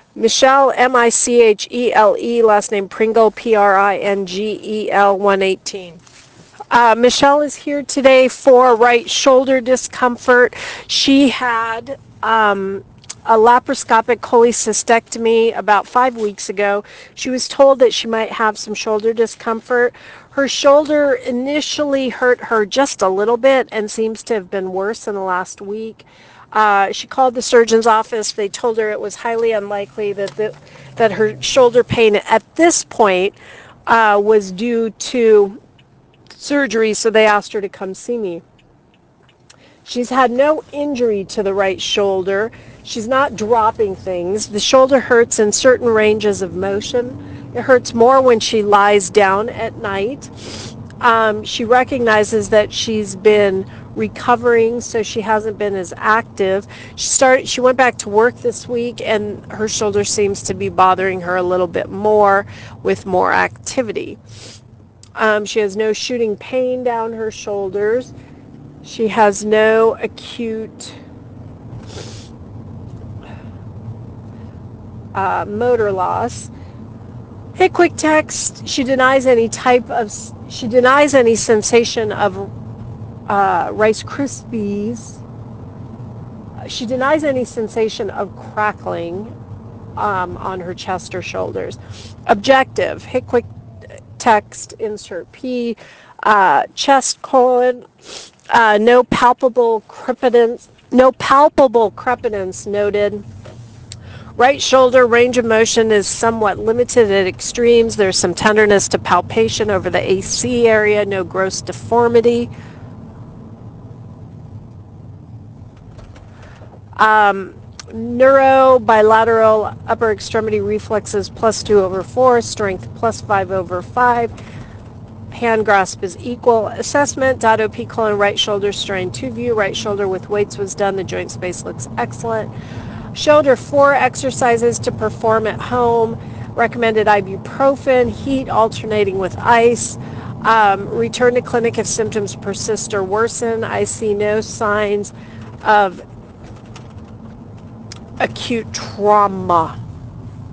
Michelle, Michele, last name Pringle, Pringel, 118. Michelle is here today for right shoulder discomfort. She had a laparoscopic cholecystectomy about 5 weeks ago. She was told that she might have some shoulder discomfort. Her shoulder initially hurt her just a little bit and seems to have been worse in the last week. She called the surgeon's office. They told her it was highly unlikely that her shoulder pain at this point was due to surgery, so they asked her to come see me. She's had no injury to the right shoulder. She's not dropping things. The shoulder hurts in certain ranges of motion. It hurts more when she lies down at night. She recognizes that she's been recovering, so she hasn't been as active. She went back to work this week, and her shoulder seems to be bothering her a little bit more with more activity. She has no shooting pain down her shoulders. She has no acute motor loss. Hey, quick text. She denies any sensation of Rice Krispies. She denies any sensation of crackling on her chest or shoulders. Objective. Hit quick text. Insert P. Chest colon. No palpable crepitance. No palpable crepitance noted. Right shoulder range of motion is somewhat limited at extremes. There's some tenderness to palpation over the AC area. No gross deformity. Neuro bilateral upper extremity reflexes +2/4, strength +5/5. Hand grasp is equal. Assessment, .op colon right shoulder strain 2 view. Right shoulder with weights was done. The joint space looks excellent. Showed her 4 exercises to perform at home. Recommended ibuprofen, heat alternating with ice. Return to clinic if symptoms persist or worsen. I see no signs of acute trauma.